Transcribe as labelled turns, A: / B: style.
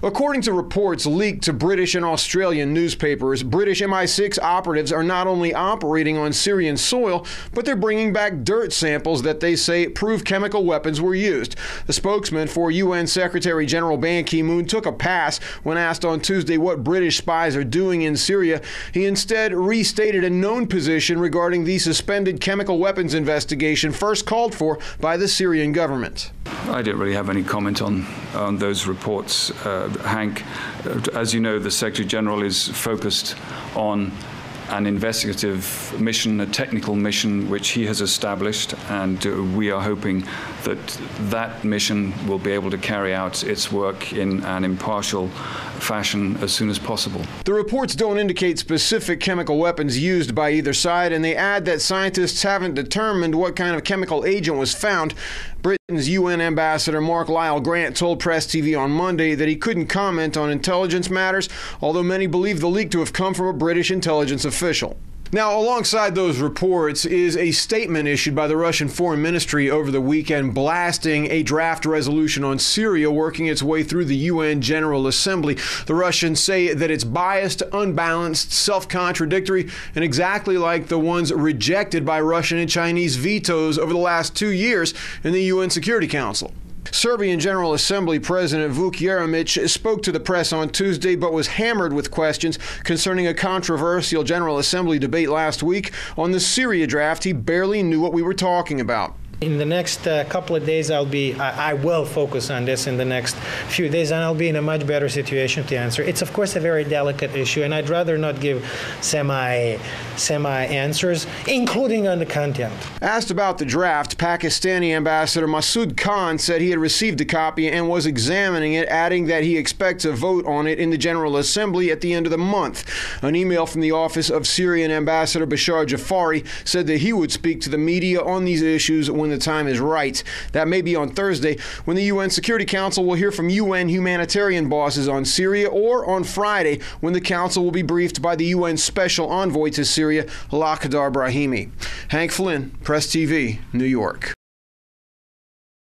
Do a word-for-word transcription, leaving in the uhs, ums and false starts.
A: According to reports leaked to British and Australian newspapers, British M I six operatives are not only operating on Syrian soil, but they're bringing back dirt samples that they say prove chemical weapons were used. The spokesman for U N Secretary General Ban Ki-moon took a pass when asked on Tuesday what British spies are doing in Syria. He instead restated a known position regarding the suspended chemical weapons investigation first called for by the Syrian government.
B: I don't really have any comment on, on those reports, uh, Hank. As you know, the Secretary General is focused on an investigative mission, a technical mission which he has established, and uh, we are hoping that that mission will be able to carry out its work in an impartial fashion as soon as possible.
A: The reports don't indicate specific chemical weapons used by either side, and they add that scientists haven't determined what kind of chemical agent was found. Britain's U N Ambassador Mark Lyle Grant told Press T V on Monday that he couldn't comment on intelligence matters, although many believe the leak to have come from a British intelligence official. Now, alongside those reports is a statement issued by the Russian Foreign Ministry over the weekend blasting a draft resolution on Syria working its way through the U N General Assembly. The Russians say that it's biased, unbalanced, self-contradictory, and exactly like the ones rejected by Russian and Chinese vetoes over the last two years in the U N Security Council. Serbian General Assembly President Vuk Jeremic spoke to the press on Tuesday but was hammered with questions concerning a controversial General Assembly debate last week on the Syria draft. He barely knew what we were talking about.
C: In the next uh, couple of days, I'll be, I, I will focus on this in the next few days, and I'll be in a much better situation to answer. It's, of course, a very delicate issue, and I'd rather not give semi, semi answers, including on the content.
A: Asked about the draft, Pakistani Ambassador Masood Khan said he had received a copy and was examining it, adding that he expects a vote on it in the General Assembly at the end of the month. An email from the office of Syrian Ambassador Bashar Jafari said that he would speak to the media on these issues when the time is right. That may be on Thursday, when the U N Security Council will hear from U N humanitarian bosses on Syria, or on Friday, when the Council will be briefed by the U N Special Envoy to Syria, Lakhdar Brahimi. Hank Flynn, Press T V, New York.